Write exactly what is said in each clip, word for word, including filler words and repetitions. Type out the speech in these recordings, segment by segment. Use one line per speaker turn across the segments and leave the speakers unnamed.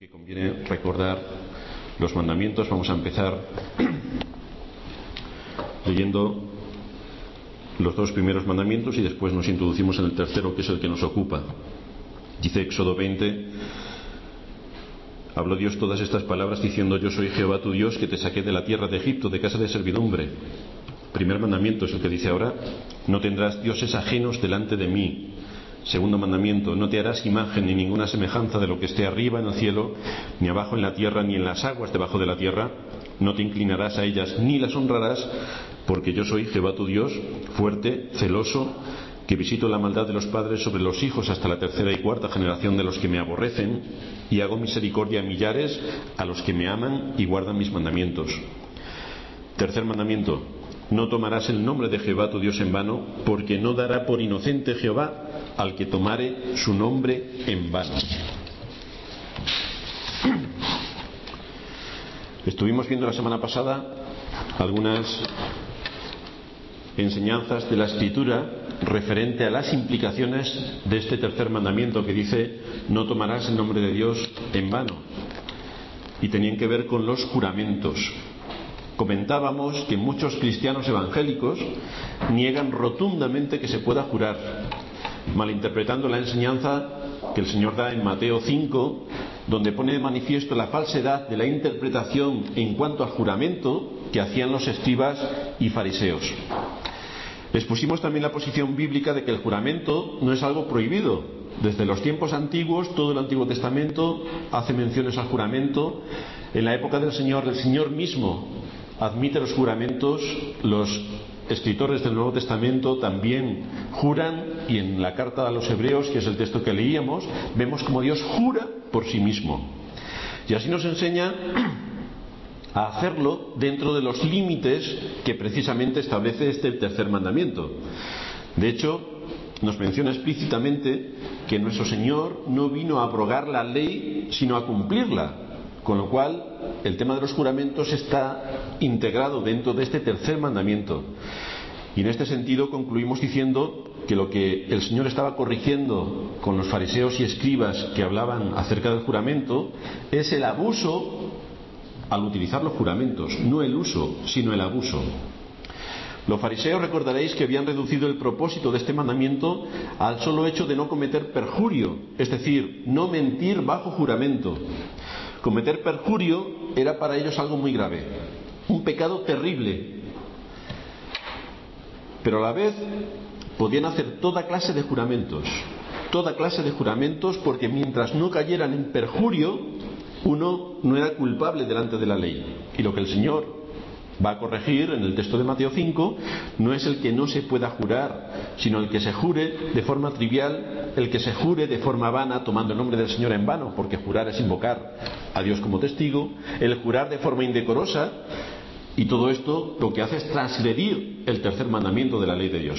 Que conviene recordar los mandamientos. Vamos a empezar leyendo los dos primeros mandamientos y después nos introducimos en el tercero, que es el que nos ocupa. Dice Éxodo veinte: habló Dios todas estas palabras diciendo: yo soy Jehová tu Dios, que te saqué de la tierra de Egipto, de casa de servidumbre. Primer mandamiento es el que dice ahora: no tendrás dioses ajenos delante de mí. Segundo mandamiento: no te harás imagen ni ninguna semejanza de lo que esté arriba en el cielo, ni abajo en la tierra, ni en las aguas debajo de la tierra. No te inclinarás a ellas ni las honrarás, porque yo soy Jehová tu Dios, fuerte, celoso, que visito la maldad de los padres sobre los hijos hasta la tercera y cuarta generación de los que me aborrecen, y hago misericordia a millares, a los que me aman y guardan mis mandamientos. Tercer mandamiento: no tomarás el nombre de Jehová tu Dios en vano, porque no dará por inocente Jehová al que tomare su nombre en vano. Estuvimos viendo la semana pasada algunas enseñanzas de la Escritura referente a las implicaciones de este tercer mandamiento que dice: no tomarás el nombre de Dios en vano, y tenían que ver con los juramentos. Comentábamos que muchos cristianos evangélicos niegan rotundamente que se pueda jurar, malinterpretando la enseñanza que el Señor da en Mateo cinco, donde pone de manifiesto la falsedad de la interpretación en cuanto al juramento que hacían los escribas y fariseos. Expusimos también la posición bíblica de que el juramento no es algo prohibido. Desde los tiempos antiguos, todo el Antiguo Testamento hace menciones al juramento. En la época del Señor, el Señor mismo admite los juramentos. Los escritores del Nuevo Testamento también juran, y en la carta a los Hebreos, que es el texto que leíamos, vemos como Dios jura por sí mismo. Y así nos enseña a hacerlo dentro de los límites que precisamente establece este tercer mandamiento. De hecho, nos menciona explícitamente que nuestro Señor no vino a abrogar la ley, sino a cumplirla. Con lo cual, el tema de los juramentos está integrado dentro de este tercer mandamiento. Y en este sentido concluimos diciendo que lo que el Señor estaba corrigiendo con los fariseos y escribas que hablaban acerca del juramento es el abuso al utilizar los juramentos, no el uso, sino el abuso. Los fariseos, recordaréis que habían reducido el propósito de este mandamiento al solo hecho de no cometer perjurio, es decir, no mentir bajo juramento. Cometer perjurio era para ellos algo muy grave, un pecado terrible. Pero a la vez podían hacer toda clase de juramentos, toda clase de juramentos, porque mientras no cayeran en perjurio, uno no era culpable delante de la ley. Y lo que el Señor va a corregir en el texto de Mateo cinco no es el que no se pueda jurar, sino el que se jure de forma trivial, el que se jure de forma vana, tomando el nombre del Señor en vano, porque jurar es invocar a Dios como testigo, el jurar de forma indecorosa, y todo esto lo que hace es transgredir el tercer mandamiento de la ley de Dios.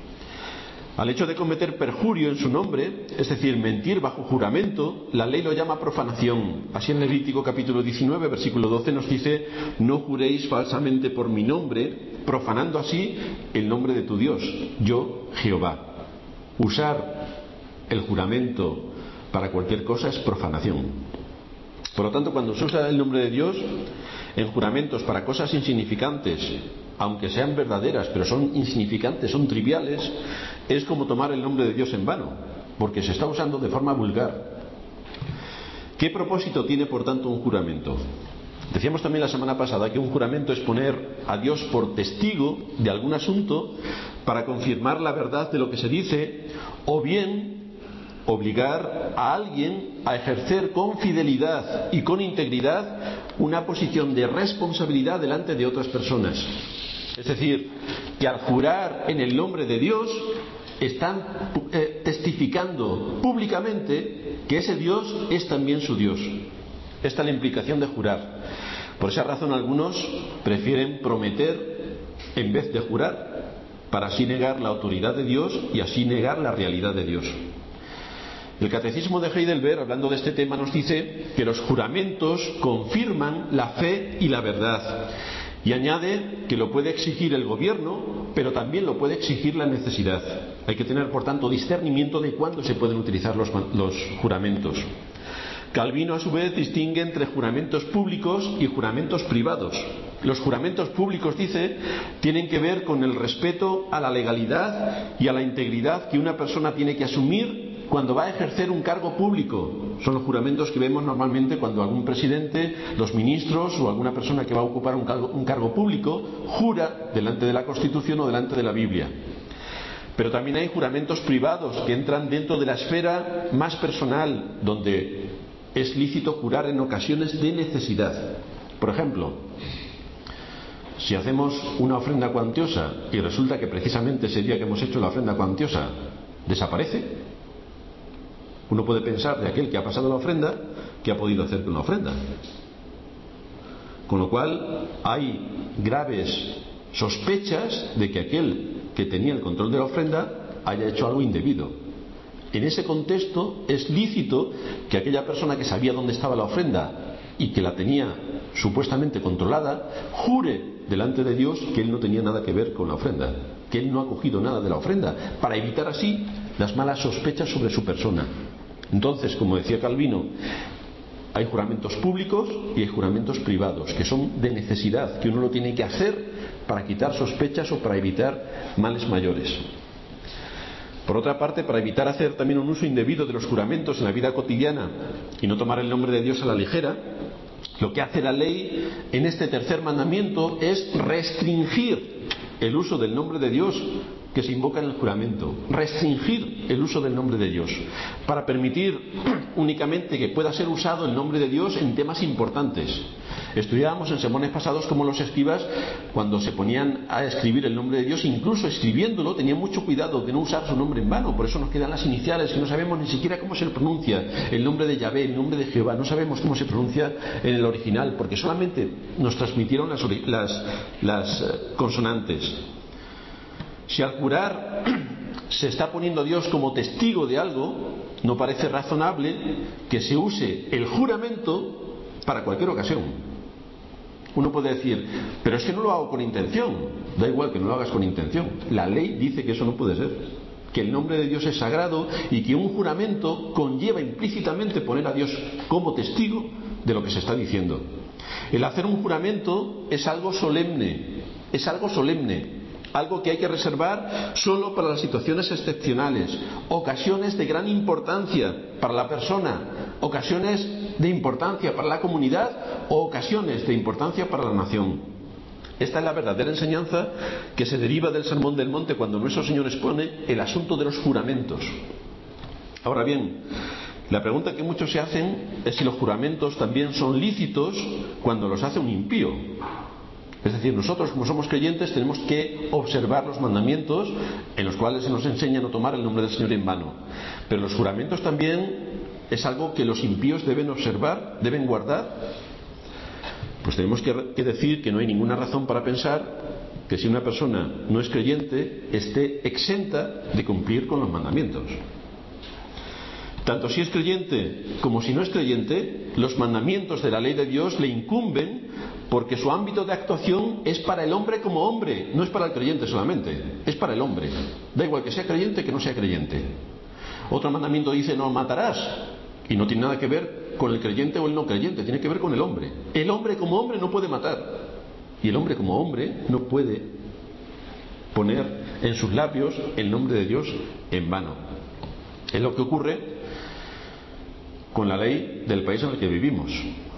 Al hecho de cometer perjurio en su nombre, es decir, mentir bajo juramento, la ley lo llama profanación. Así en Levítico capítulo diecinueve, versículo doce nos dice: no juréis falsamente por mi nombre, profanando así el nombre de tu Dios, yo Jehová. Usar el juramento para cualquier cosa es profanación. Por lo tanto, cuando se usa el nombre de Dios en juramentos para cosas insignificantes, aunque sean verdaderas, pero son insignificantes, son triviales, es como tomar el nombre de Dios en vano, porque se está usando de forma vulgar. ¿Qué propósito tiene, por tanto, un juramento? Decíamos también la semana pasada que un juramento es poner a Dios por testigo de algún asunto para confirmar la verdad de lo que se dice, o bien obligar a alguien a ejercer con fidelidad y con integridad una posición de responsabilidad delante de otras personas. Es decir, que al jurar en el nombre de Dios están eh, testificando públicamente que ese Dios es también su Dios. Esta es la implicación de jurar. Por esa razón algunos prefieren prometer en vez de jurar, para así negar la autoridad de Dios y así negar la realidad de Dios. El Catecismo de Heidelberg, hablando de este tema, nos dice que los juramentos confirman la fe y la verdad, y añade que lo puede exigir el gobierno, pero también lo puede exigir la necesidad. Hay que tener, por tanto, discernimiento de cuándo se pueden utilizar los, los juramentos. Calvino, a su vez, distingue entre juramentos públicos y juramentos privados. Los juramentos públicos, dice, tienen que ver con el respeto a la legalidad y a la integridad que una persona tiene que asumir cuando va a ejercer un cargo público. Son los juramentos que vemos normalmente cuando algún presidente, los ministros o alguna persona que va a ocupar un cargo, un cargo público jura delante de la Constitución o delante de la Biblia. Pero también hay juramentos privados que entran dentro de la esfera más personal, donde es lícito jurar en ocasiones de necesidad. Por ejemplo, si hacemos una ofrenda cuantiosa y resulta que precisamente ese día que hemos hecho la ofrenda cuantiosa desaparece, uno puede pensar de aquel que ha pasado la ofrenda qué ha podido hacer con la ofrenda. Con lo cual hay graves sospechas de que aquel que tenía el control de la ofrenda haya hecho algo indebido. En ese contexto es lícito que aquella persona que sabía dónde estaba la ofrenda y que la tenía supuestamente controlada, jure delante de Dios que él no tenía nada que ver con la ofrenda, que él no ha cogido nada de la ofrenda, para evitar así las malas sospechas sobre su persona. Entonces, como decía Calvino, hay juramentos públicos y hay juramentos privados, que son de necesidad, que uno lo tiene que hacer para quitar sospechas o para evitar males mayores. Por otra parte, para evitar hacer también un uso indebido de los juramentos en la vida cotidiana y no tomar el nombre de Dios a la ligera, lo que hace la ley en este tercer mandamiento es restringir el uso del nombre de Dios que se invoca en el juramento, restringir el uso del nombre de Dios, para permitir únicamente que pueda ser usado el nombre de Dios en temas importantes. Estudiábamos en sermones pasados cómo los escribas, cuando se ponían a escribir el nombre de Dios, incluso escribiéndolo, tenían mucho cuidado de no usar su nombre en vano. Por eso nos quedan las iniciales, que no sabemos ni siquiera cómo se pronuncia el nombre de Yahvé, el nombre de Jehová, no sabemos cómo se pronuncia en el original, porque solamente nos transmitieron las, las, las consonantes. Si al jurar se está poniendo a Dios como testigo de algo, no parece razonable que se use el juramento para cualquier ocasión. Uno puede decir, pero es que no lo hago con intención. Da igual que no lo hagas con intención. La ley dice que eso no puede ser, que el nombre de Dios es sagrado y que un juramento conlleva implícitamente poner a Dios como testigo de lo que se está diciendo. El hacer un juramento es algo solemne, es algo solemne. Algo que hay que reservar solo para las situaciones excepcionales, ocasiones de gran importancia para la persona, ocasiones de importancia para la comunidad o ocasiones de importancia para la nación. Esta es la verdadera enseñanza que se deriva del Sermón del Monte, cuando nuestro Señor expone el asunto de los juramentos. Ahora bien, la pregunta que muchos se hacen es si los juramentos también son lícitos cuando los hace un impío. Es decir, nosotros, como somos creyentes, tenemos que observar los mandamientos en los cuales se nos enseña a no tomar el nombre del Señor en vano. Pero los juramentos también es algo que los impíos deben observar, deben guardar. Pues tenemos que, que decir que no hay ninguna razón para pensar que si una persona no es creyente esté exenta de cumplir con los mandamientos. Tanto si es creyente como si no es creyente, los mandamientos de la ley de Dios le incumben, porque su ámbito de actuación es para el hombre como hombre, no es para el creyente solamente, es para el hombre. Da igual que sea creyente que no sea creyente. Otro mandamiento dice no matarás, y no tiene nada que ver con el creyente o el no creyente, tiene que ver con el hombre. El hombre como hombre no puede matar, y el hombre como hombre no puede poner en sus labios el nombre de Dios en vano. Es lo que ocurre con la ley del país en el que vivimos.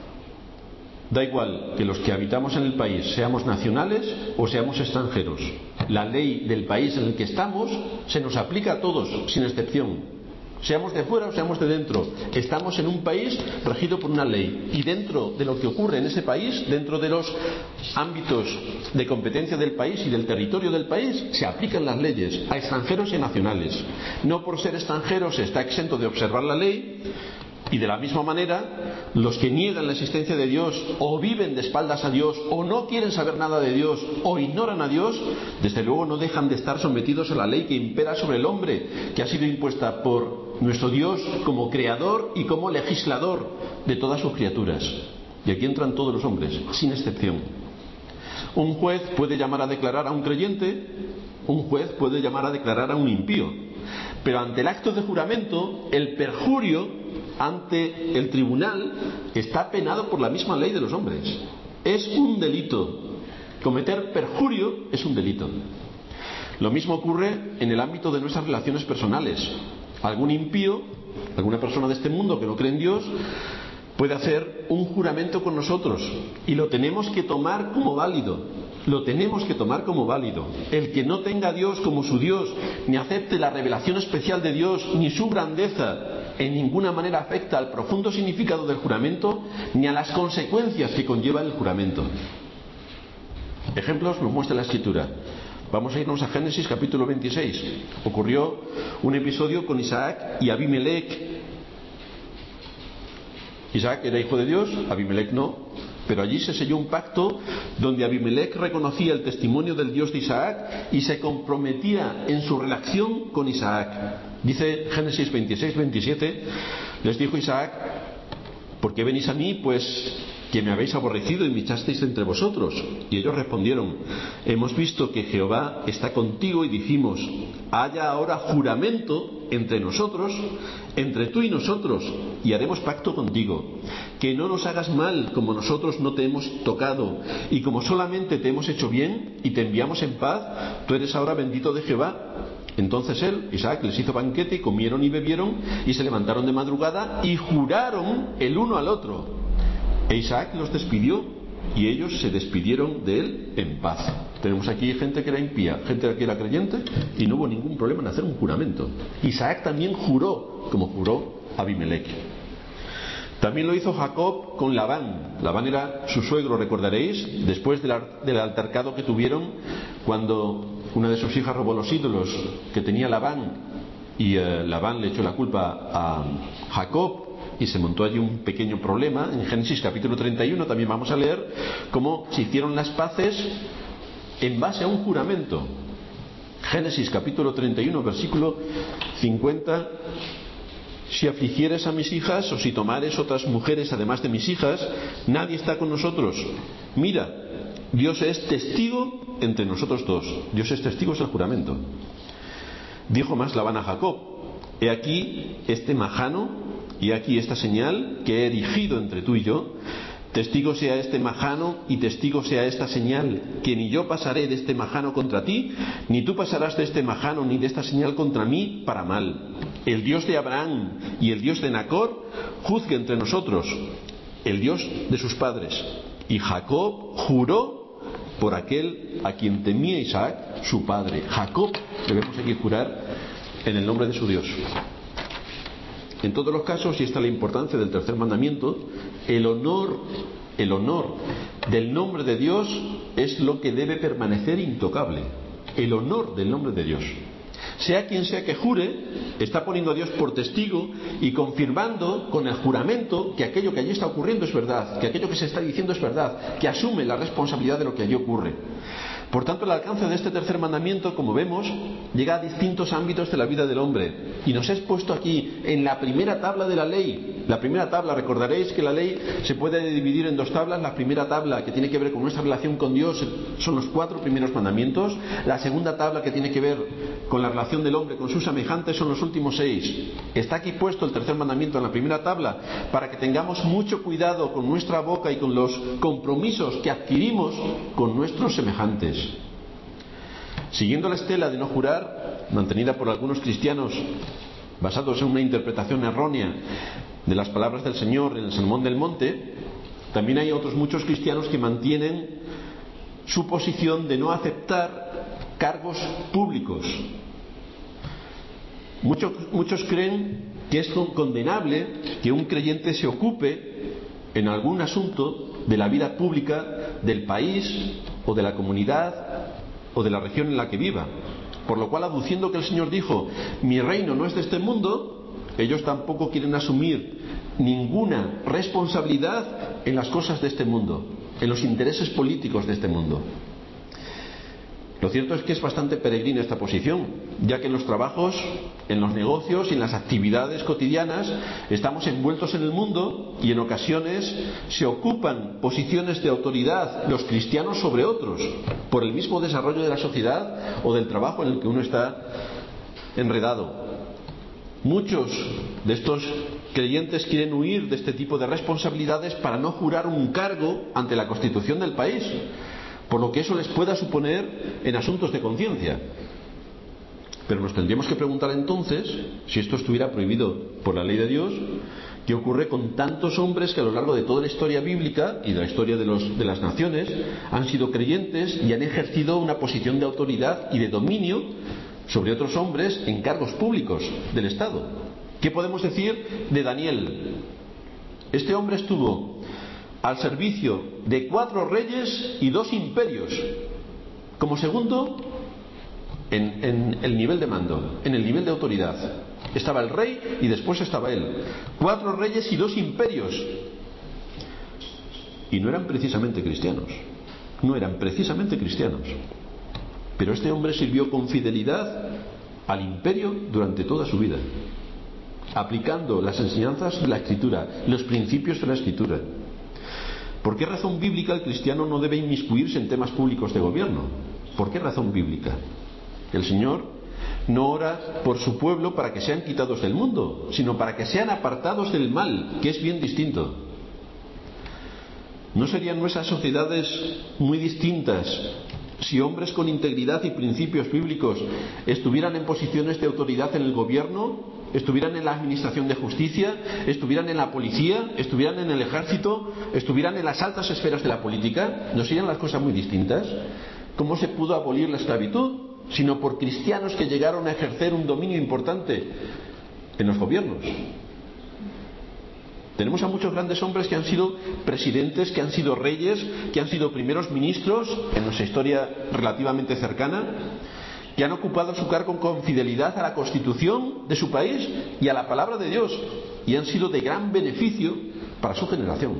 Da igual que los que habitamos en el país seamos nacionales o seamos extranjeros. La ley del país en el que estamos se nos aplica a todos, sin excepción. Seamos de fuera o seamos de dentro. Estamos en un país regido por una ley. Y dentro de lo que ocurre en ese país, dentro de los ámbitos de competencia del país y del territorio del país, se aplican las leyes a extranjeros y a nacionales. No por ser extranjeros se está exento de observar la ley. Y de la misma manera, los que niegan la existencia de Dios, o viven de espaldas a Dios, o no quieren saber nada de Dios, o ignoran a Dios, desde luego no dejan de estar sometidos a la ley que impera sobre el hombre, que ha sido impuesta por nuestro Dios como creador y como legislador de todas sus criaturas. Y aquí entran todos los hombres, sin excepción. Un juez puede llamar a declarar a un creyente, un juez puede llamar a declarar a un impío, pero ante el acto de juramento, el perjurio ante el tribunal está penado por la misma ley de los hombres. Es un delito. Cometer perjurio es un delito. Lo mismo ocurre en el ámbito de nuestras relaciones personales. Algún impío, alguna persona de este mundo que no cree en Dios, puede hacer un juramento con nosotros y lo tenemos que tomar como válido. Lo tenemos que tomar como válido. El que no tenga a Dios como su Dios, ni acepte la revelación especial de Dios, ni su grandeza, en ninguna manera afecta al profundo significado del juramento, ni a las consecuencias que conlleva el juramento. Ejemplos nos muestra la Escritura. Vamos a irnos a Génesis capítulo veintiséis. Ocurrió un episodio con Isaac y Abimelech. Isaac era hijo de Dios, Abimelech no, pero allí se selló un pacto donde Abimelech reconocía el testimonio del Dios de Isaac y se comprometía en su relación con Isaac. Dice Génesis veintiséis veintisiete, les dijo Isaac: ¿por qué venís a mí? Pues que me habéis aborrecido y me echasteis entre vosotros. Y ellos respondieron: hemos visto que Jehová está contigo y dijimos: haya ahora juramento entre nosotros, entre tú y nosotros, y haremos pacto contigo, que no nos hagas mal como nosotros no te hemos tocado, y como solamente te hemos hecho bien y te enviamos en paz, tú eres ahora bendito de Jehová. Entonces él, Isaac, les hizo banquete y comieron y bebieron y se levantaron de madrugada y juraron el uno al otro. E Isaac los despidió y ellos se despidieron de él en paz. Tenemos aquí gente que era impía, gente que era creyente, y no hubo ningún problema en hacer un juramento. Isaac también juró, como juró Abimelech. También lo hizo Jacob con Labán. Labán era su suegro, recordaréis, después del altercado que tuvieron cuando una de sus hijas robó los ídolos que tenía Labán, y eh, Labán le echó la culpa a Jacob y se montó allí un pequeño problema. En Génesis capítulo treinta y uno también vamos a leer cómo se hicieron las paces en base a un juramento. Génesis capítulo treinta y uno versículo cincuenta: si afligieres a mis hijas o si tomares otras mujeres además de mis hijas, nadie está con nosotros. Mira, Dios es testigo entre nosotros dos. Dios es testigo, es el juramento. Dijo más Labán a Jacob: he aquí este majano y aquí esta señal que he erigido entre tú y yo. Testigo sea este majano y testigo sea esta señal, que ni yo pasaré de este majano contra ti, ni tú pasarás de este majano ni de esta señal contra mí para mal. El Dios de Abraham y el Dios de Nacor juzgue entre nosotros, el Dios de sus padres. Y Jacob juró por aquel a quien temía Isaac, su padre. Jacob, debemos aquí jurar en el nombre de su Dios. En todos los casos, y esta es la importancia del tercer mandamiento, el honor, el honor del nombre de Dios es lo que debe permanecer intocable. El honor del nombre de Dios. Sea quien sea que jure, está poniendo a Dios por testigo y confirmando con el juramento que aquello que allí está ocurriendo es verdad, que aquello que se está diciendo es verdad, que asume la responsabilidad de lo que allí ocurre. Por tanto, el alcance de este tercer mandamiento, como vemos, llega a distintos ámbitos de la vida del hombre y nos es puesto aquí en la primera tabla de la ley. La primera tabla, recordaréis que la ley se puede dividir en dos tablas. La primera tabla, que tiene que ver con nuestra relación con Dios, son los cuatro primeros mandamientos. La segunda tabla, que tiene que ver con la relación del hombre con sus semejantes, son los últimos seis. Está aquí puesto el tercer mandamiento en la primera tabla para que tengamos mucho cuidado con nuestra boca y con los compromisos que adquirimos con nuestros semejantes. Siguiendo la estela de no jurar, mantenida por algunos cristianos basados en una interpretación errónea de las palabras del Señor en el Sermón del Monte, también hay otros muchos cristianos que mantienen su posición de no aceptar cargos públicos. Muchos, muchos creen que es condenable que un creyente se ocupe en algún asunto de la vida pública del país o de la comunidad o de la región en la que viva, por lo cual, aduciendo que el Señor dijo: mi reino no es de este mundo, ellos tampoco quieren asumir ninguna responsabilidad en las cosas de este mundo, en los intereses políticos de este mundo. Lo cierto es que es bastante peregrina esta posición, ya que en los trabajos, en los negocios y en las actividades cotidianas estamos envueltos en el mundo y en ocasiones se ocupan posiciones de autoridad los cristianos sobre otros por el mismo desarrollo de la sociedad o del trabajo en el que uno está enredado. Muchos de estos creyentes quieren huir de este tipo de responsabilidades para no jurar un cargo ante la Constitución del país, por lo que eso les pueda suponer en asuntos de conciencia. Pero nos tendríamos que preguntar entonces, si esto estuviera prohibido por la ley de Dios, ¿qué ocurre con tantos hombres que a lo largo de toda la historia bíblica y de la historia de, los, de las naciones han sido creyentes y han ejercido una posición de autoridad y de dominio sobre otros hombres en cargos públicos del Estado? ¿Qué podemos decir de Daniel? Este hombre estuvo al servicio de cuatro reyes y dos imperios, como segundo en, en el nivel de mando, en el nivel de autoridad. Estaba el rey y después estaba él. Cuatro reyes y dos imperios. Y no eran precisamente cristianos. No eran precisamente cristianos. Pero este hombre sirvió con fidelidad al imperio durante toda su vida, aplicando las enseñanzas de la Escritura, los principios de la Escritura. ¿Por qué razón bíblica el cristiano no debe inmiscuirse en temas públicos de gobierno? ¿Por qué razón bíblica? El Señor no ora por su pueblo para que sean quitados del mundo, sino para que sean apartados del mal, que es bien distinto. ¿No serían nuestras sociedades muy distintas si hombres con integridad y principios bíblicos estuvieran en posiciones de autoridad en el gobierno, estuvieran en la administración de justicia, estuvieran en la policía, estuvieran en el ejército, estuvieran en las altas esferas de la política? ¿No serían las cosas muy distintas? ¿Cómo se pudo abolir la esclavitud? Sino por cristianos que llegaron a ejercer un dominio importante en los gobiernos. Tenemos a muchos grandes hombres que han sido presidentes, que han sido reyes, que han sido primeros ministros en nuestra historia relativamente cercana, que han ocupado su cargo con fidelidad a la Constitución de su país y a la palabra de Dios, y han sido de gran beneficio para su generación.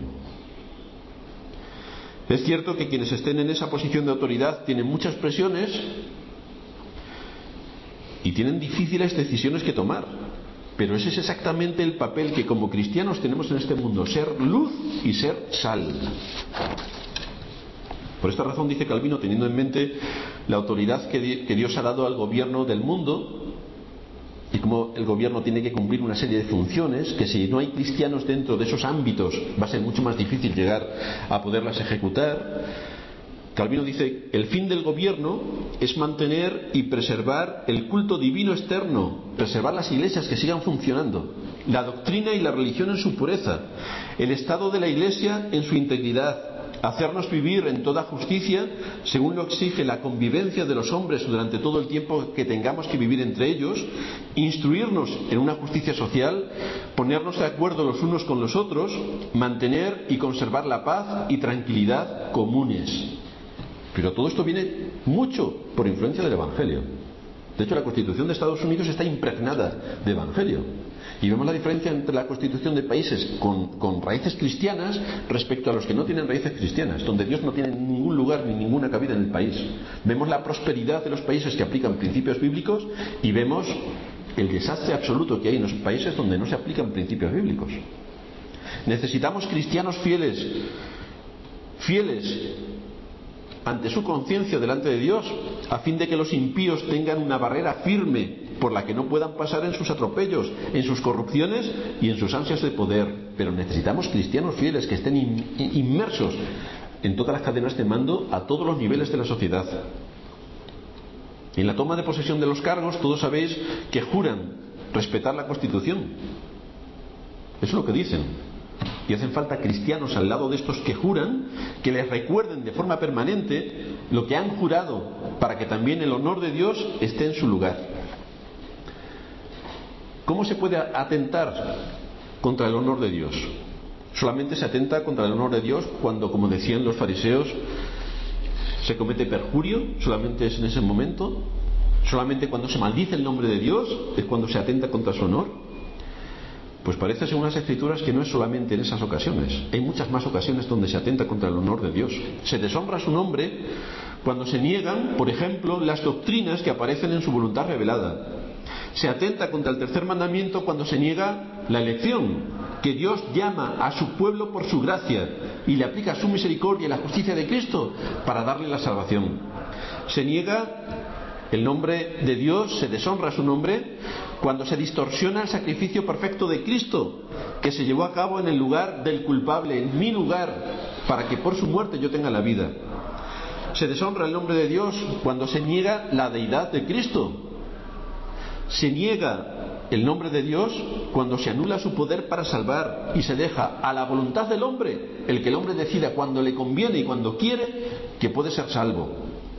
Es cierto que quienes estén en esa posición de autoridad tienen muchas presiones y tienen difíciles decisiones que tomar, pero ese es exactamente el papel que como cristianos tenemos en este mundo: ser luz y ser sal. Por esta razón dice Calvino, teniendo en mente la autoridad que Dios ha dado al gobierno del mundo y cómo el gobierno tiene que cumplir una serie de funciones, que si no hay cristianos dentro de esos ámbitos va a ser mucho más difícil llegar a poderlas ejecutar. Calvino dice: el fin del gobierno es mantener y preservar el culto divino externo, preservar las iglesias que sigan funcionando, la doctrina y la religión en su pureza, el estado de la iglesia en su integridad, hacernos vivir en toda justicia según lo exige la convivencia de los hombres durante todo el tiempo que tengamos que vivir entre ellos, instruirnos en una justicia social, ponernos de acuerdo los unos con los otros, mantener y conservar la paz y tranquilidad comunes. Pero todo esto viene mucho por influencia del Evangelio. De hecho, la Constitución de Estados Unidos está impregnada de Evangelio. Y vemos la diferencia entre la Constitución de países con, con raíces cristianas respecto a los que no tienen raíces cristianas, donde Dios no tiene ningún lugar ni ninguna cabida en el país. Vemos la prosperidad de los países que aplican principios bíblicos y vemos el desastre absoluto que hay en los países donde no se aplican principios bíblicos. Necesitamos cristianos fieles, fieles ante su conciencia delante de Dios, a fin de que los impíos tengan una barrera firme por la que no puedan pasar en sus atropellos, en sus corrupciones y en sus ansias de poder. Pero necesitamos cristianos fieles que estén inmersos en todas las cadenas de mando a todos los niveles de la sociedad. En la toma de posesión de los cargos, todos sabéis que juran respetar la Constitución. Eso es lo que dicen. Y hacen falta cristianos al lado de estos que juran, que les recuerden de forma permanente lo que han jurado, para que también el honor de Dios esté en su lugar. ¿Cómo se puede atentar contra el honor de Dios? Solamente se atenta contra el honor de Dios cuando, como decían los fariseos, se comete perjurio. Solamente es en ese momento. Solamente cuando se maldice el nombre de Dios es cuando se atenta contra su honor. Pues parece, según las Escrituras, que no es solamente en esas ocasiones. Hay muchas más ocasiones donde se atenta contra el honor de Dios. Se deshonra su nombre cuando se niegan, por ejemplo, las doctrinas que aparecen en su voluntad revelada. Se atenta contra el tercer mandamiento cuando se niega la elección, que Dios llama a su pueblo por su gracia y le aplica su misericordia y la justicia de Cristo para darle la salvación. Se niega El nombre de Dios, se deshonra su nombre cuando se distorsiona el sacrificio perfecto de Cristo, que se llevó a cabo en el lugar del culpable, en mi lugar, para que por su muerte yo tenga la vida. Se deshonra el nombre de Dios cuando se niega la deidad de Cristo. Se niega el nombre de Dios cuando se anula su poder para salvar y se deja a la voluntad del hombre, el que el hombre decida cuando le conviene y cuando quiere, que puede ser salvo.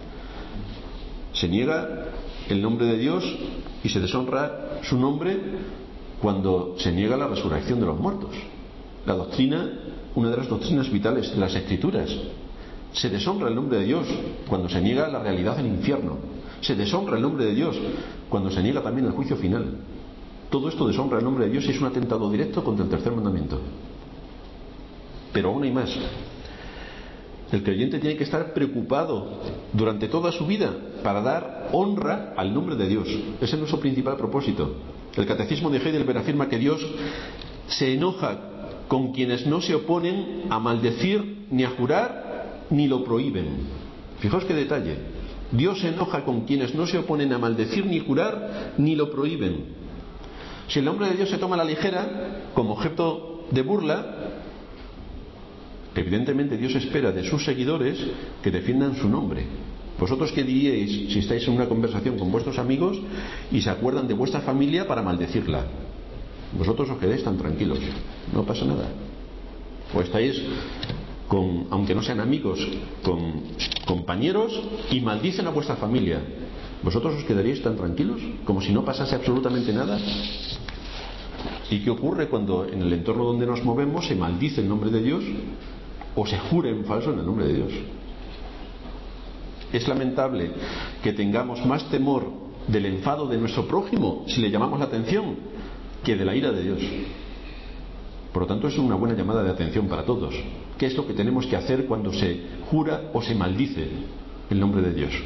Se niega el nombre de Dios y se deshonra su nombre cuando se niega la resurrección de los muertos. La doctrina, una de las doctrinas vitales de las Escrituras. Se deshonra el nombre de Dios cuando se niega la realidad del infierno. Se deshonra el nombre de Dios cuando se niega también el juicio final. Todo esto deshonra el nombre de Dios y es un atentado directo contra el tercer mandamiento. Pero aún hay más. El creyente tiene que estar preocupado durante toda su vida para dar honra al nombre de Dios. Ese es nuestro principal propósito. El Catecismo de Heidelberg afirma que Dios se enoja con quienes no se oponen a maldecir ni a jurar ni lo prohíben. Fijaos qué detalle. Dios se enoja con quienes no se oponen a maldecir ni jurar ni lo prohíben. Si el nombre de Dios se toma a la ligera como objeto de burla, evidentemente Dios espera de sus seguidores que defiendan su nombre. ¿Vosotros qué diríais si estáis en una conversación con vuestros amigos y se acuerdan de vuestra familia para maldecirla? Vosotros os quedáis tan tranquilos, no pasa nada. O estáis con, aunque no sean amigos, con compañeros y maldicen a vuestra familia. ¿Vosotros os quedaríais tan tranquilos como si no pasase absolutamente nada? ¿Y qué ocurre cuando en el entorno donde nos movemos se maldice el nombre de Dios o se jure en falso en el nombre de Dios? Es lamentable que tengamos más temor del enfado de nuestro prójimo si le llamamos la atención que de la ira de Dios. Por lo tanto, es una buena llamada de atención para todos. ¿Qué es lo que tenemos que hacer cuando se jura o se maldice el nombre de Dios?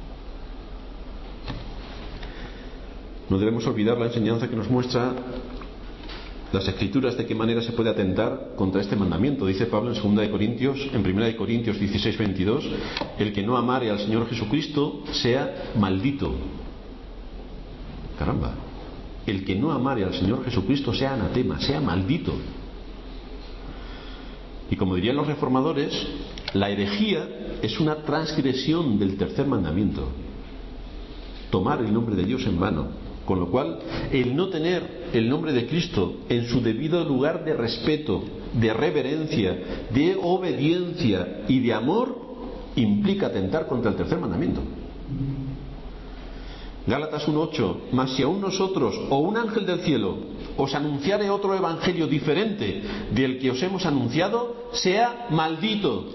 No debemos olvidar la enseñanza que nos muestra las Escrituras de qué manera se puede atentar contra este mandamiento. Dice Pablo en segunda de Corintios, en primera de Corintios dieciséis veintidós, el que no amare al Señor Jesucristo sea maldito. Caramba, el que no amare al Señor Jesucristo sea anatema, sea maldito. Y como dirían los reformadores, la herejía es una transgresión del tercer mandamiento, tomar el nombre de Dios en vano. Con lo cual, el no tener el nombre de Cristo en su debido lugar de respeto, de reverencia, de obediencia y de amor, implica atentar contra el tercer mandamiento. Gálatas uno ocho, mas si aún nosotros o un ángel del cielo os anunciare otro evangelio diferente del que os hemos anunciado, sea maldito.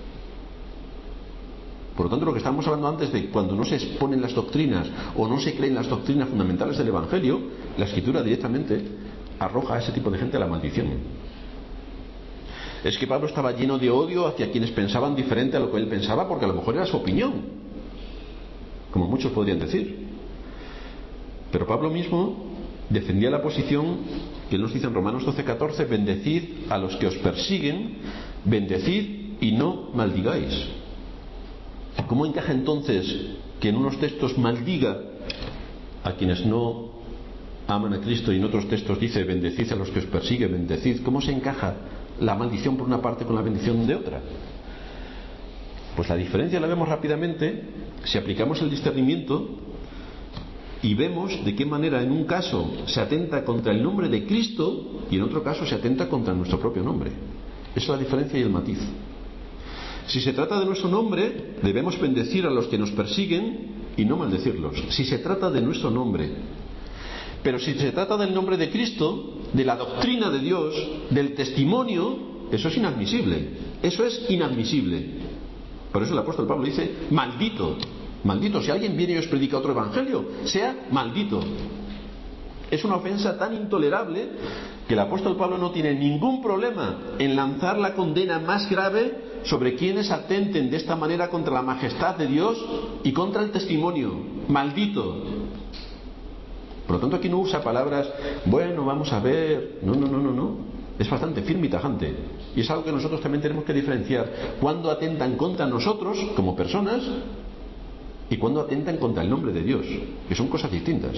Por lo tanto, lo que estábamos hablando antes de cuando no se exponen las doctrinas o no se creen las doctrinas fundamentales del Evangelio, la Escritura directamente arroja a ese tipo de gente a la maldición. Es que Pablo estaba lleno de odio hacia quienes pensaban diferente a lo que él pensaba, porque a lo mejor era su opinión, como muchos podrían decir. Pero Pablo mismo defendía la posición que él nos dice en Romanos doce catorce, bendecid a los que os persiguen, bendecid y no maldigáis. ¿Cómo encaja entonces que en unos textos maldiga a quienes no aman a Cristo y en otros textos dice bendecid a los que os persiguen, bendecid? ¿Cómo se encaja la maldición por una parte con la bendición de otra? Pues la diferencia la vemos rápidamente si aplicamos el discernimiento y vemos de qué manera en un caso se atenta contra el nombre de Cristo y en otro caso se atenta contra nuestro propio nombre. Esa es la diferencia y el matiz. Si se trata de nuestro nombre, debemos bendecir a los que nos persiguen y no maldecirlos. Si se trata de nuestro nombre. Pero si se trata del nombre de Cristo, de la doctrina de Dios, del testimonio, eso es inadmisible. Eso es inadmisible. Por eso el apóstol Pablo dice, maldito. Maldito. Si alguien viene y os predica otro evangelio, sea maldito. Es una ofensa tan intolerable que el apóstol Pablo no tiene ningún problema en lanzar la condena más grave sobre quienes atenten de esta manera contra la majestad de Dios y contra el testimonio. Maldito. Por lo tanto, aquí no usa palabras, bueno, vamos a ver. No, no, no, no, no. Es bastante firme y tajante. Y es algo que nosotros también tenemos que diferenciar. Cuando atentan contra nosotros, como personas, y cuando atentan contra el nombre de Dios, que son cosas distintas.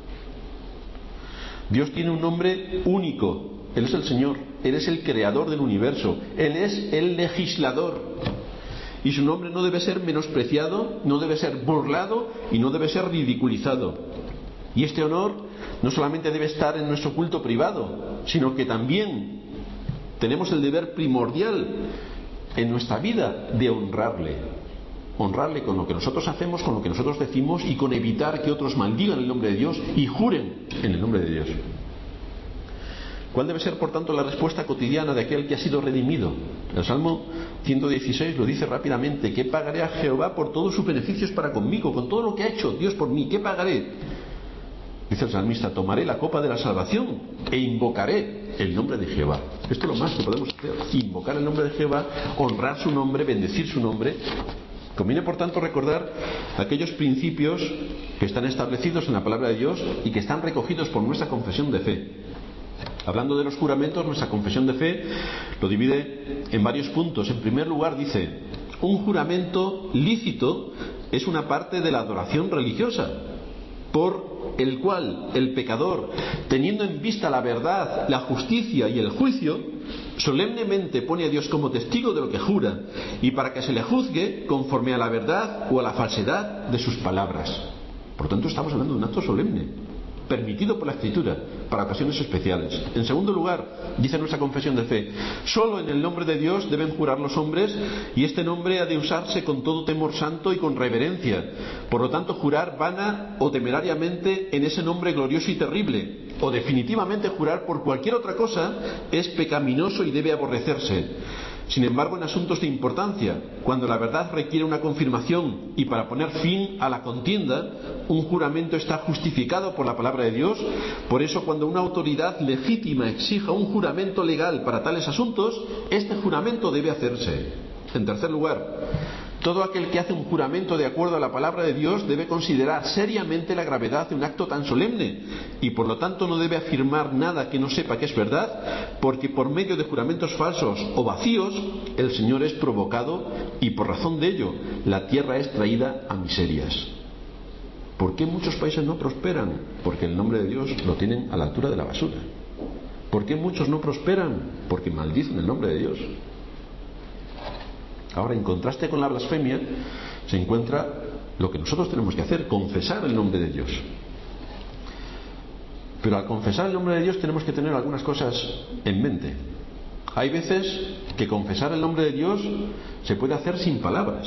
Dios tiene un nombre único. Él es el Señor, Él es el creador del universo, Él es el legislador. Y su nombre no debe ser menospreciado, no debe ser burlado y no debe ser ridiculizado. Y este honor no solamente debe estar en nuestro culto privado, sino que también tenemos el deber primordial en nuestra vida de honrarle. Honrarle con lo que nosotros hacemos, con lo que nosotros decimos y con evitar que otros maldigan el nombre de Dios y juren en el nombre de Dios. ¿Cuál debe ser, por tanto, la respuesta cotidiana de aquel que ha sido redimido? El Salmo ciento dieciséis lo dice rápidamente: ¿qué pagaré a Jehová por todos sus beneficios para conmigo? Con todo lo que ha hecho Dios por mí, ¿qué pagaré? Dice el salmista: tomaré la copa de la salvación e invocaré el nombre de Jehová. Esto es lo más que podemos hacer: invocar el nombre de Jehová, honrar su nombre, bendecir su nombre. Conviene, por tanto, recordar aquellos principios que están establecidos en la palabra de Dios y que están recogidos por nuestra confesión de fe. Hablando de los juramentos, nuestra confesión de fe lo divide en varios puntos. En primer lugar, dice: un juramento lícito es una parte de la adoración religiosa, por el cual el pecador, teniendo en vista la verdad, la justicia y el juicio, solemnemente pone a Dios como testigo de lo que jura, y para que se le juzgue conforme a la verdad o a la falsedad de sus palabras. Por tanto, estamos hablando de un acto solemne, permitido por la Escritura, para ocasiones especiales. En segundo lugar, dice nuestra confesión de fe: solo en el nombre de Dios deben jurar los hombres, y este nombre ha de usarse con todo temor santo y con reverencia. Por lo tanto, jurar vana o temerariamente en ese nombre glorioso y terrible, o definitivamente jurar por cualquier otra cosa, es pecaminoso y debe aborrecerse. Sin embargo, en asuntos de importancia, cuando la verdad requiere una confirmación y para poner fin a la contienda, un juramento está justificado por la palabra de Dios. Por eso, cuando una autoridad legítima exija un juramento legal para tales asuntos, este juramento debe hacerse. En tercer lugar, todo aquel que hace un juramento de acuerdo a la palabra de Dios debe considerar seriamente la gravedad de un acto tan solemne y por lo tanto no debe afirmar nada que no sepa que es verdad, porque por medio de juramentos falsos o vacíos el Señor es provocado y por razón de ello la tierra es traída a miserias. ¿Por qué muchos países no prosperan? Porque el nombre de Dios lo tienen a la altura de la basura. ¿Por qué muchos no prosperan? Porque maldicen el nombre de Dios. Ahora, en contraste con la blasfemia, se encuentra lo que nosotros tenemos que hacer: confesar el nombre de Dios. Pero al confesar el nombre de Dios tenemos que tener algunas cosas en mente. Hay veces que confesar el nombre de Dios se puede hacer sin palabras.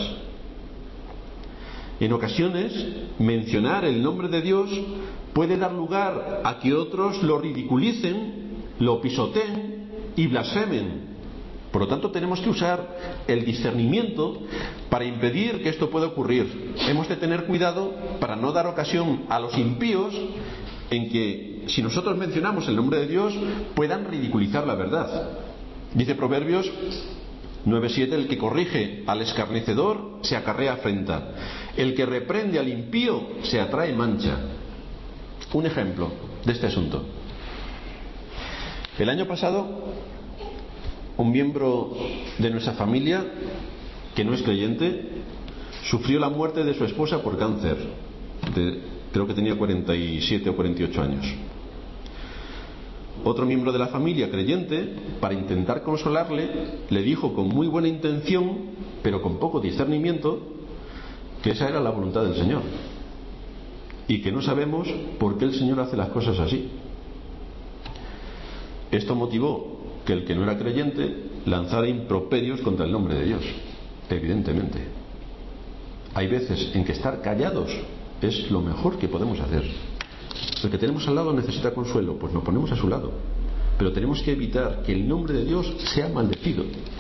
En ocasiones, mencionar el nombre de Dios puede dar lugar a que otros lo ridiculicen, lo pisoteen y blasfemen. Por lo tanto, tenemos que usar el discernimiento para impedir que esto pueda ocurrir. Hemos de tener cuidado para no dar ocasión a los impíos en que, si nosotros mencionamos el nombre de Dios, puedan ridiculizar la verdad. Dice Proverbios nueve siete: el que corrige al escarnecedor se acarrea afrenta, el que reprende al impío se atrae mancha. Un ejemplo de este asunto: el año pasado, un miembro de nuestra familia, que no es creyente, sufrió la muerte de su esposa por cáncer. De, creo que tenía cuarenta y siete o cuarenta y ocho años. Otro miembro de la familia, creyente, para intentar consolarle, le dijo con muy buena intención, pero con poco discernimiento, que esa era la voluntad del Señor y que no sabemos por qué el Señor hace las cosas así. Esto motivó que el que no era creyente lanzara improperios contra el nombre de Dios. Evidentemente, hay veces en que estar callados es lo mejor que podemos hacer. El que tenemos al lado necesita consuelo, pues nos ponemos a su lado, pero tenemos que evitar que el nombre de Dios sea maldecido.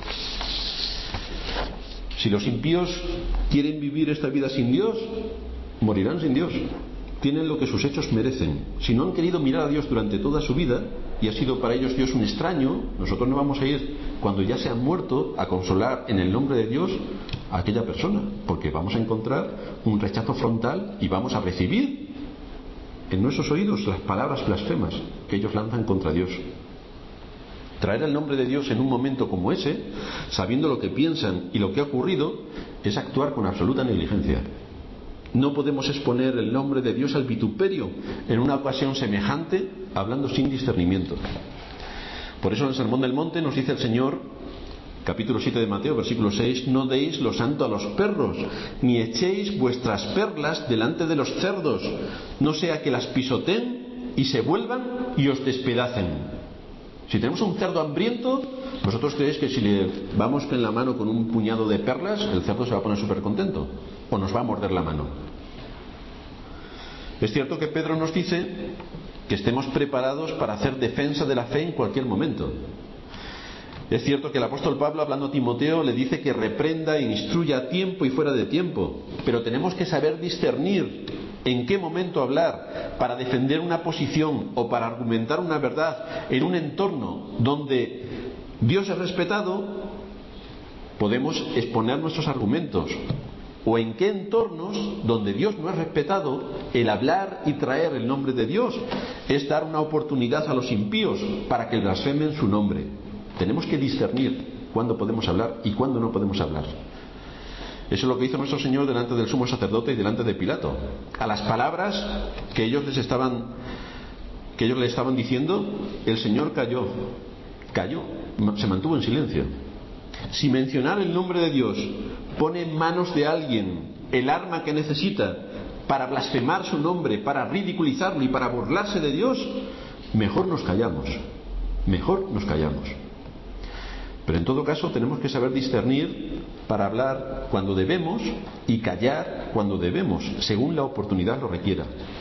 Si los impíos quieren vivir esta vida sin Dios, morirán sin Dios. Tienen lo que sus hechos merecen. Si no han querido mirar a Dios durante toda su vida y ha sido para ellos Dios un extraño, nosotros no vamos a ir, cuando ya se han muerto, a consolar en el nombre de Dios a aquella persona, porque vamos a encontrar un rechazo frontal y vamos a recibir en nuestros oídos las palabras blasfemas que ellos lanzan contra Dios. Traer el nombre de Dios en un momento como ese, sabiendo lo que piensan y lo que ha ocurrido, es actuar con absoluta negligencia. No podemos exponer el nombre de Dios al vituperio en una ocasión semejante, hablando sin discernimiento. Por eso en el Sermón del Monte nos dice el Señor, capítulo siete de Mateo, versículo seis: no deis lo santo a los perros, ni echéis vuestras perlas delante de los cerdos, no sea que las pisoteen y se vuelvan y os despedacen. Si tenemos un cerdo hambriento, ¿vosotros creéis que si le vamos en la mano con un puñado de perlas, el cerdo se va a poner súper contento? ¿O nos va a morder la mano? Es cierto que Pedro nos dice que estemos preparados para hacer defensa de la fe en cualquier momento. Es cierto que el apóstol Pablo, hablando a Timoteo, le dice que reprenda e instruya a tiempo y fuera de tiempo, pero tenemos que saber discernir en qué momento hablar para defender una posición o para argumentar una verdad en un entorno donde Dios es respetado. Podemos exponer nuestros argumentos, o en qué entornos donde Dios no es respetado, el hablar y traer el nombre de Dios es dar una oportunidad a los impíos para que blasfemen su nombre. Tenemos que discernir cuándo podemos hablar y cuándo no podemos hablar. Eso es lo que hizo nuestro Señor delante del sumo sacerdote y delante de Pilato. A las palabras que ellos les estaban que ellos le estaban diciendo, el Señor calló, calló, se mantuvo en silencio. Si mencionar el nombre de Dios pone en manos de alguien el arma que necesita para blasfemar su nombre, para ridiculizarlo y para burlarse de Dios, mejor nos callamos, mejor nos callamos. Pero en todo caso tenemos que saber discernir para hablar cuando debemos y callar cuando debemos, según la oportunidad lo requiera.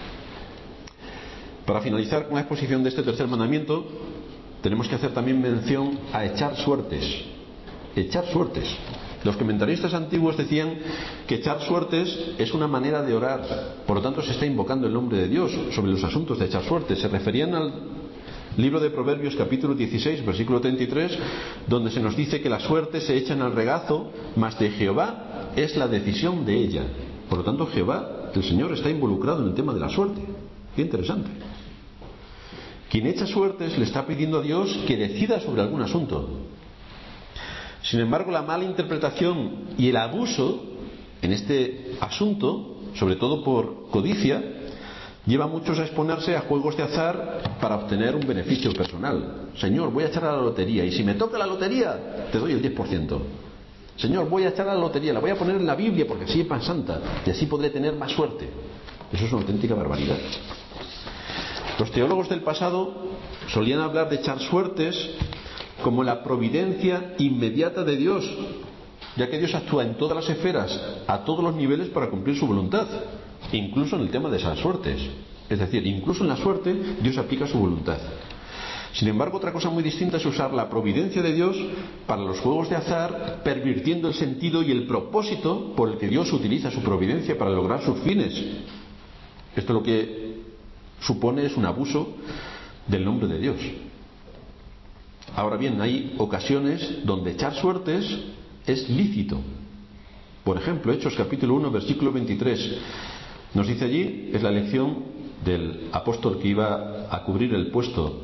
Para finalizar con la exposición de este tercer mandamiento, tenemos que hacer también mención a echar suertes. Echar suertes. Los comentaristas antiguos decían que echar suertes es una manera de orar, por lo tanto se está invocando el nombre de Dios sobre los asuntos de echar suertes. Se referían al libro de Proverbios, capítulo dieciséis, versículo treinta y tres, donde se nos dice que las suertes se echan al regazo, mas de Jehová es la decisión de ella. Por lo tanto, Jehová, el Señor, está involucrado en el tema de la suerte. Qué interesante. Quien echa suertes le está pidiendo a Dios que decida sobre algún asunto. Sin embargo, la mala interpretación y el abuso en este asunto, sobre todo por codicia, lleva a muchos a exponerse a juegos de azar para obtener un beneficio personal. Señor, voy a echar a la lotería y si me toca la lotería, te doy el diez por ciento. Señor, voy a echar a la lotería, la voy a poner en la Biblia porque así es más santa y así podré tener más suerte. Eso es una auténtica barbaridad. Los teólogos del pasado solían hablar de echar suertes como la providencia inmediata de Dios, ya que Dios actúa en todas las esferas, a todos los niveles para cumplir su voluntad, incluso en el tema de esas suertes. Es decir, incluso en la suerte Dios aplica su voluntad. Sin embargo, otra cosa muy distinta es usar la providencia de Dios para los juegos de azar, pervirtiendo el sentido y el propósito por el que Dios utiliza su providencia para lograr sus fines. Esto lo que supone es un abuso del nombre de Dios. Ahora bien, hay ocasiones donde echar suertes es lícito. Por ejemplo, Hechos capítulo uno, versículo veintitrés, nos dice allí, es la elección del apóstol que iba a cubrir el puesto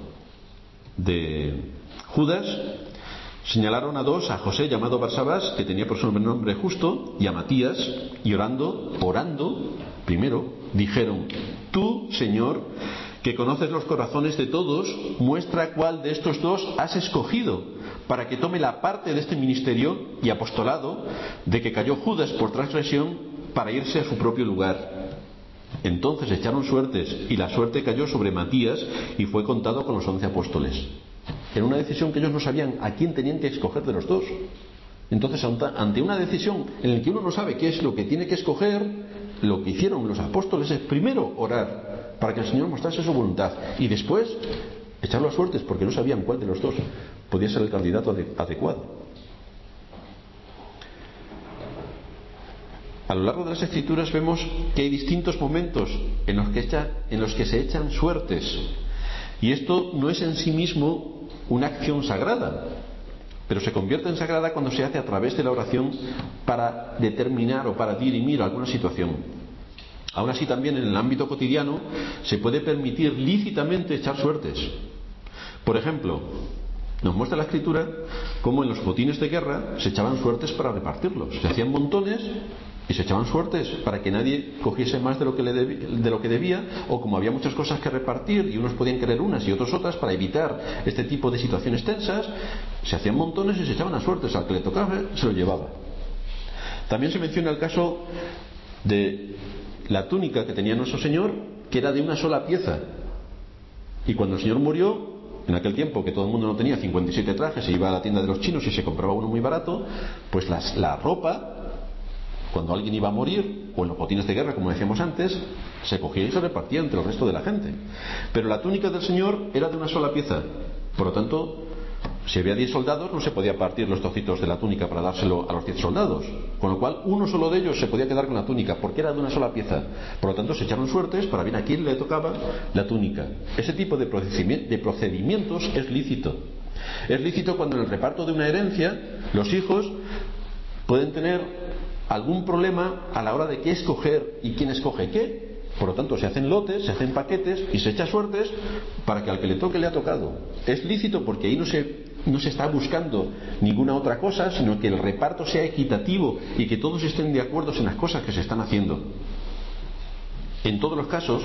de Judas. Señalaron a dos, a José llamado Barsabás, que tenía por su nombre Justo, y a Matías, y orando, orando, primero, dijeron: tú, Señor, que conoces los corazones de todos, muestra cuál de estos dos has escogido para que tome la parte de este ministerio y apostolado de que cayó Judas por transgresión para irse a su propio lugar. Entonces echaron suertes y la suerte cayó sobre Matías y fue contado con los once apóstoles. Era una decisión que ellos no sabían a quién tenían que escoger de los dos. Entonces, ante una decisión en la que uno no sabe qué es lo que tiene que escoger, lo que hicieron los apóstoles es primero orar para que el Señor mostrase su voluntad y después echarlo a suertes porque no sabían cuál de los dos podía ser el candidato adecuado. A lo largo de las Escrituras vemos que hay distintos momentos en los que, echa, en los que se echan suertes, y esto no es en sí mismo una acción sagrada, pero se convierte en sagrada cuando se hace a través de la oración para determinar o para dirimir alguna situación. Aún así, también en el ámbito cotidiano se puede permitir lícitamente echar suertes. Por ejemplo, nos muestra la Escritura cómo en los botines de guerra se echaban suertes para repartirlos. Se hacían montones y se echaban suertes para que nadie cogiese más de lo que, le debía, de lo que debía, o como había muchas cosas que repartir y unos podían querer unas y otros otras, para evitar este tipo de situaciones tensas, se hacían montones y se echaban a suertes. Al que le tocaba se lo llevaba. También se menciona el caso de la túnica que tenía nuestro Señor, que era de una sola pieza, y cuando el Señor murió, en aquel tiempo que todo el mundo no tenía cincuenta y siete trajes, se iba a la tienda de los chinos y se compraba uno muy barato, pues las, la ropa, cuando alguien iba a morir, o en los botines de guerra, como decíamos antes, se cogía y se repartía entre el resto de la gente. Pero la túnica del Señor era de una sola pieza. Por lo tanto, si había diez soldados, no se podía partir los trocitos de la túnica para dárselo a los diez soldados. Con lo cual, uno solo de ellos se podía quedar con la túnica, porque era de una sola pieza. Por lo tanto, se echaron suertes para ver a quién le tocaba la túnica. Ese tipo de procedimientos es lícito. Es lícito cuando en el reparto de una herencia, los hijos pueden tener algún problema a la hora de qué escoger y quién escoge qué. Por lo tanto, se hacen lotes, se hacen paquetes y se echa suertes para que al que le toque le ha tocado. Es lícito porque ahí no se, no se está buscando ninguna otra cosa, sino que el reparto sea equitativo y que todos estén de acuerdo en las cosas que se están haciendo. En todos los casos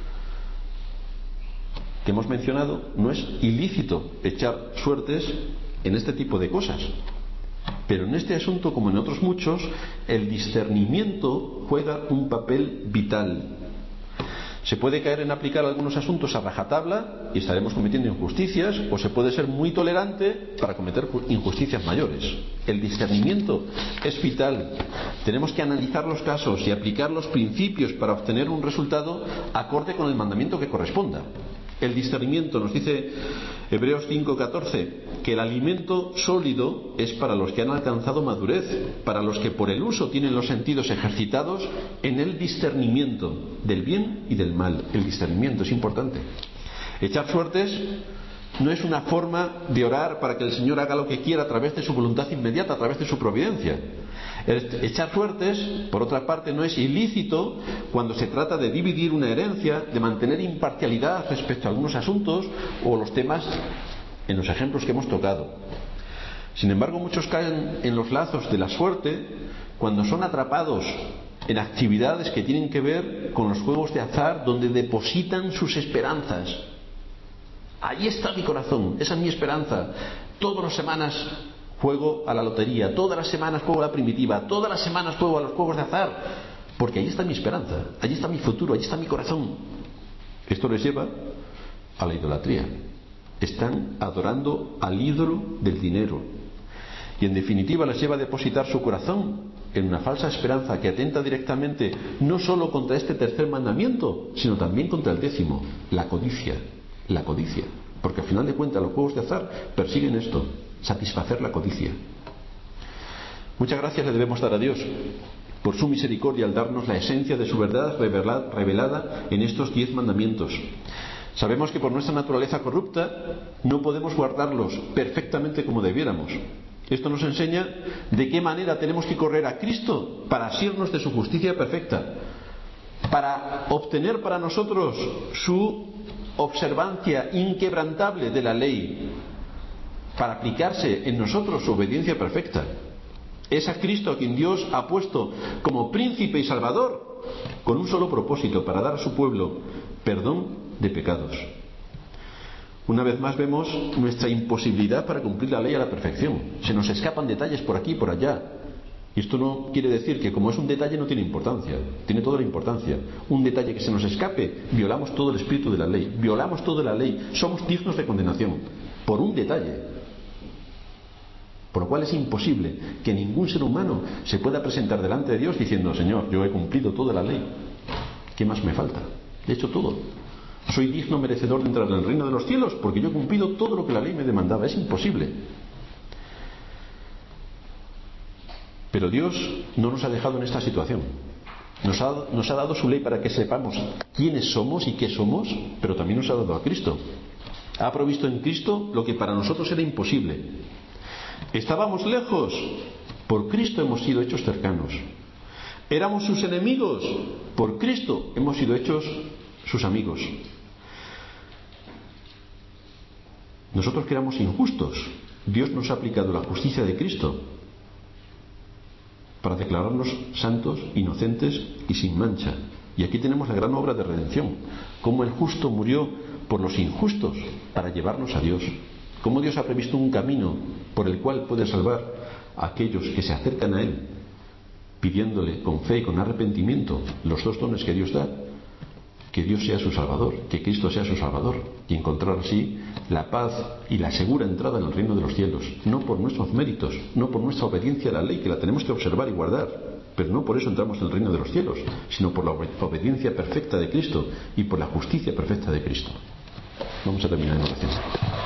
que hemos mencionado, no es ilícito echar suertes en este tipo de cosas. Pero en este asunto, como en otros muchos, el discernimiento juega un papel vital. Se puede caer en aplicar algunos asuntos a rajatabla y estaremos cometiendo injusticias, o se puede ser muy tolerante para cometer injusticias mayores. El discernimiento es vital. Tenemos que analizar los casos y aplicar los principios para obtener un resultado acorde con el mandamiento que corresponda. El discernimiento, nos dice Hebreos cinco catorce, que el alimento sólido es para los que han alcanzado madurez, para los que por el uso tienen los sentidos ejercitados en el discernimiento del bien y del mal. El discernimiento es importante. Echar suertes no es una forma de orar para que el Señor haga lo que quiera a través de su voluntad inmediata, a través de su providencia. Echar suertes, por otra parte, no es ilícito cuando se trata de dividir una herencia, de mantener imparcialidad respecto a algunos asuntos o los temas en los ejemplos que hemos tocado. Sin embargo, muchos caen en los lazos de la suerte cuando son atrapados en actividades que tienen que ver con los juegos de azar, donde depositan sus esperanzas. Ahí está mi corazón, esa es mi esperanza. Todas las semanas juego a la lotería, todas las semanas juego a la primitiva, todas las semanas juego a los juegos de azar, porque ahí está mi esperanza, allí está mi futuro, allí está mi corazón. Esto les lleva a la idolatría. Están adorando al ídolo del dinero, y en definitiva les lleva a depositar su corazón en una falsa esperanza que atenta directamente no solo contra este tercer mandamiento, sino también contra el décimo, la codicia. La codicia, porque al final de cuentas los juegos de azar persiguen esto, satisfacer la codicia. Muchas gracias le debemos dar a Dios por su misericordia al darnos la esencia de su verdad revelada en estos diez mandamientos. Sabemos que por nuestra naturaleza corrupta no podemos guardarlos perfectamente como debiéramos. Esto nos enseña de qué manera tenemos que correr a Cristo para asirnos de su justicia perfecta, para obtener para nosotros su observancia inquebrantable de la ley, para aplicarse en nosotros su obediencia perfecta. Es a Cristo a quien Dios ha puesto como príncipe y salvador, con un solo propósito: para dar a su pueblo perdón de pecados. Una vez más vemos nuestra imposibilidad para cumplir la ley a la perfección. Se nos escapan detalles por aquí y por allá. Y esto no quiere decir que como es un detalle no tiene importancia. Tiene toda la importancia. Un detalle que se nos escape, violamos todo el espíritu de la ley, violamos toda la ley, somos dignos de condenación por un detalle. Por lo cual es imposible que ningún ser humano se pueda presentar delante de Dios diciendo: Señor, yo he cumplido toda la ley, ¿qué más me falta? He hecho todo, soy digno merecedor de entrar en el reino de los cielos porque yo he cumplido todo lo que la ley me demandaba. Es imposible. Pero Dios no nos ha dejado en esta situación. Nos ha, nos ha dado su ley para que sepamos quiénes somos y qué somos, pero también nos ha dado a Cristo. Ha provisto en Cristo lo que para nosotros era imposible. Estábamos lejos, por Cristo hemos sido hechos cercanos. Éramos sus enemigos, por Cristo hemos sido hechos sus amigos. Nosotros que éramos injustos, Dios nos ha aplicado la justicia de Cristo para declararnos santos, inocentes y sin mancha. Y aquí tenemos la gran obra de redención, cómo el justo murió por los injustos para llevarnos a Dios, cómo Dios ha previsto un camino por el cual puede salvar a aquellos que se acercan a Él, pidiéndole con fe y con arrepentimiento los dos dones que Dios da, que Dios sea su Salvador, que Cristo sea su Salvador, y encontrar así la paz y la segura entrada en el reino de los cielos, no por nuestros méritos, no por nuestra obediencia a la ley, que la tenemos que observar y guardar, pero no por eso entramos en el reino de los cielos, sino por la obediencia perfecta de Cristo y por la justicia perfecta de Cristo. Vamos a terminar en oración.